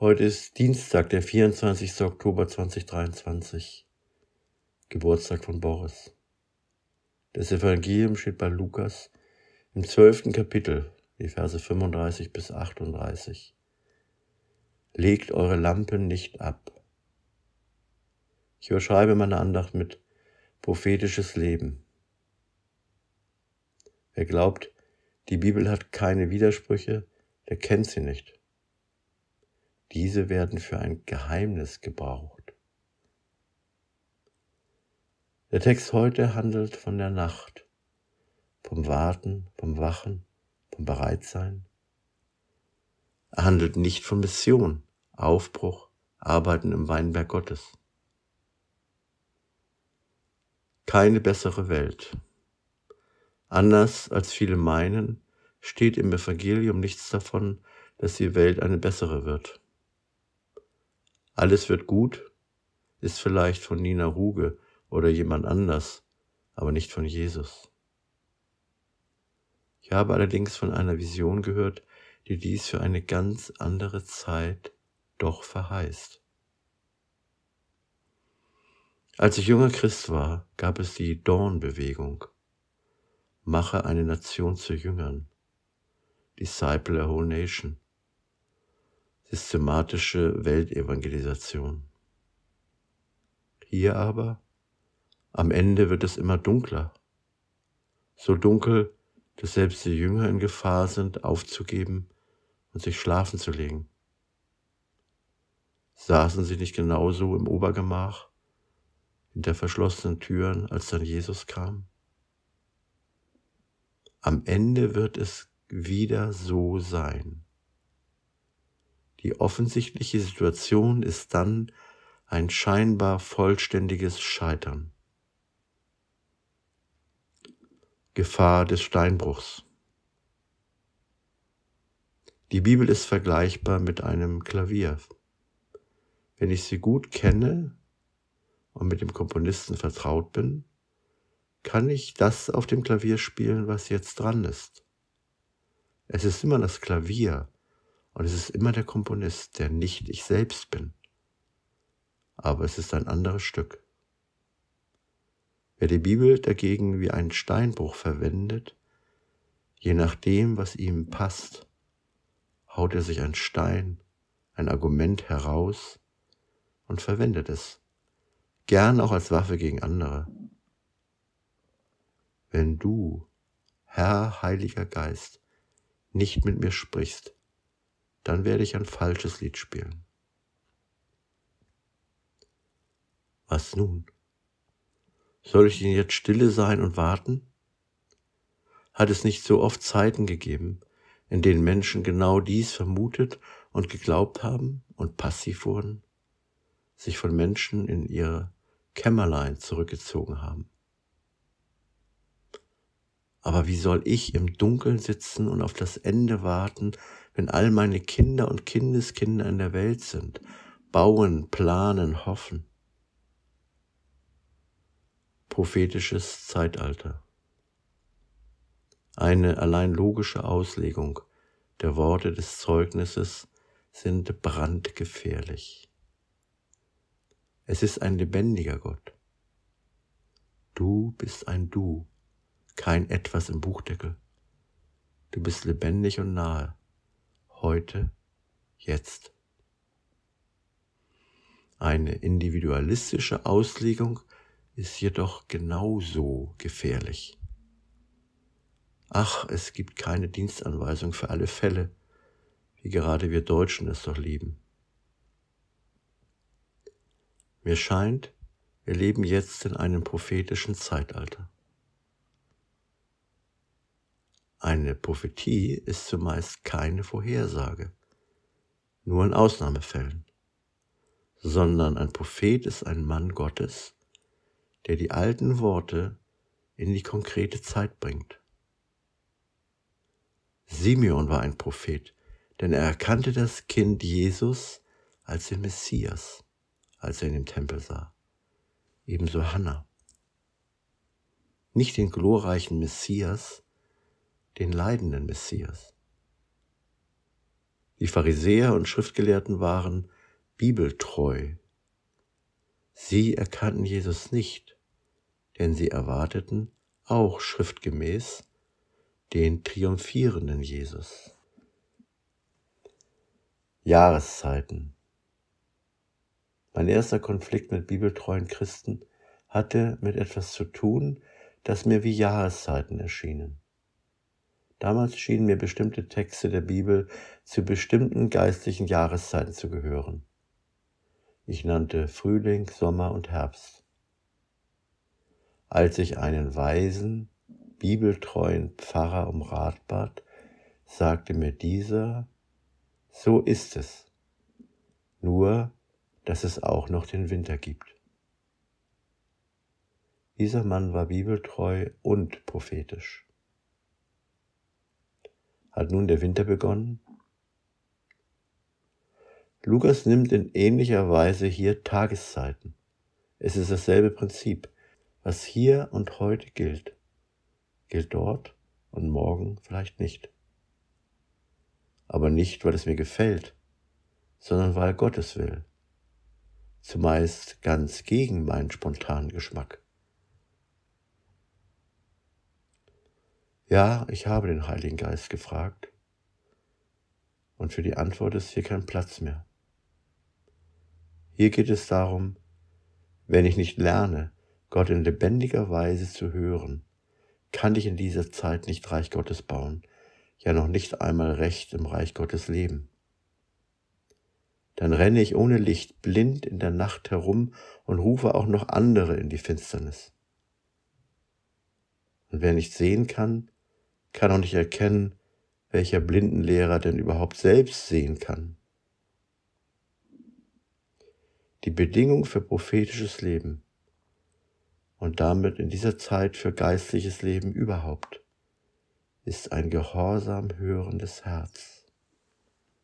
Heute ist Dienstag, der 24. Oktober 2023, Geburtstag von Boris. Das Evangelium steht bei Lukas im 12. Kapitel, die Verse 35 bis 38. Legt eure Lampen nicht ab. Ich überschreibe meine Andacht mit prophetisches Leben. Wer glaubt, die Bibel hat keine Widersprüche, der kennt sie nicht. Diese werden für ein Geheimnis gebraucht. Der Text heute handelt von der Nacht, vom Warten, vom Wachen, vom Bereitsein. Er handelt nicht von Mission, Aufbruch, Arbeiten im Weinberg Gottes. Keine bessere Welt. Anders als viele meinen, steht im Evangelium nichts davon, dass die Welt eine bessere wird. Alles wird gut, ist vielleicht von Nina Ruge oder jemand anders, aber nicht von Jesus. Ich habe allerdings von einer Vision gehört, die dies für eine ganz andere Zeit doch verheißt. Als ich junger Christ war, gab es die Dawn-Bewegung. Mache eine Nation zu Jüngern. Disciple a whole nation. Systematische Weltevangelisation. Hier aber, am Ende wird es immer dunkler. So dunkel, dass selbst die Jünger in Gefahr sind, aufzugeben und sich schlafen zu legen. Saßen sie nicht genauso im Obergemach, hinter verschlossenen Türen, als dann Jesus kam? Am Ende wird es wieder so sein. Die offensichtliche Situation ist dann ein scheinbar vollständiges Scheitern. Gefahr des Steinbruchs. Die Bibel ist vergleichbar mit einem Klavier. Wenn ich sie gut kenne und mit dem Komponisten vertraut bin, kann ich das auf dem Klavier spielen, was jetzt dran ist. Es ist immer das Klavier und es ist immer der Komponist, der nicht ich selbst bin. Aber es ist ein anderes Stück. Wer die Bibel dagegen wie einen Steinbruch verwendet, je nachdem, was ihm passt, haut er sich ein Stein, ein Argument heraus und verwendet es, gern auch als Waffe gegen andere. Wenn du, Herr Heiliger Geist, nicht mit mir sprichst, dann werde ich ein falsches Lied spielen. Was nun? Soll ich denn jetzt stille sein und warten? Hat es nicht so oft Zeiten gegeben, in denen Menschen genau dies vermutet und geglaubt haben und passiv wurden, sich von Menschen in ihre Kämmerlein zurückgezogen haben? Aber wie soll ich im Dunkeln sitzen und auf das Ende warten, wenn all meine Kinder und Kindeskinder in der Welt sind, bauen, planen, hoffen? Prophetisches Zeitalter. Eine allein logische Auslegung der Worte des Zeugnisses sind brandgefährlich. Es ist ein lebendiger Gott. Du bist ein Du, kein Etwas im Buchdeckel. Du bist lebendig und nahe, heute, jetzt. Eine individualistische Auslegung ist jedoch genauso gefährlich. Ach, es gibt keine Dienstanweisung für alle Fälle, wie gerade wir Deutschen es doch lieben. Mir scheint, wir leben jetzt in einem prophetischen Zeitalter. Eine Prophetie ist zumeist keine Vorhersage, nur in Ausnahmefällen, sondern ein Prophet ist ein Mann Gottes, der die alten Worte in die konkrete Zeit bringt. Simeon war ein Prophet, denn er erkannte das Kind Jesus als den Messias, als er ihn im Tempel sah. Ebenso Hannah. Nicht den glorreichen Messias, den leidenden Messias. Die Pharisäer und Schriftgelehrten waren bibeltreu. Sie erkannten Jesus nicht, denn sie erwarteten, auch schriftgemäß, den triumphierenden Jesus. Jahreszeiten. Mein erster Konflikt mit bibeltreuen Christen hatte mit etwas zu tun, das mir wie Jahreszeiten erschienen. Damals schienen mir bestimmte Texte der Bibel zu bestimmten geistlichen Jahreszeiten zu gehören. Ich nannte Frühling, Sommer und Herbst. Als ich einen weisen, bibeltreuen Pfarrer um Rat bat, sagte mir dieser: So ist es, nur dass es auch noch den Winter gibt. Dieser Mann war bibeltreu und prophetisch. Hat nun der Winter begonnen? Lukas nimmt in ähnlicher Weise hier Tageszeiten. Es ist dasselbe Prinzip. Was hier und heute gilt, gilt dort und morgen vielleicht nicht. Aber nicht, weil es mir gefällt, sondern weil Gott es will. Zumeist ganz gegen meinen spontanen Geschmack. Ja, ich habe den Heiligen Geist gefragt und für die Antwort ist hier kein Platz mehr. Hier geht es darum, wenn ich nicht lerne, Gott in lebendiger Weise zu hören, kann ich in dieser Zeit nicht Reich Gottes bauen, ja noch nicht einmal recht im Reich Gottes leben. Dann renne ich ohne Licht blind in der Nacht herum und rufe auch noch andere in die Finsternis. Und wer nicht sehen kann auch nicht erkennen, welcher Blindenlehrer denn überhaupt selbst sehen kann. Die Bedingung für prophetisches Leben und damit in dieser Zeit für geistliches Leben überhaupt ist ein gehorsam hörendes Herz.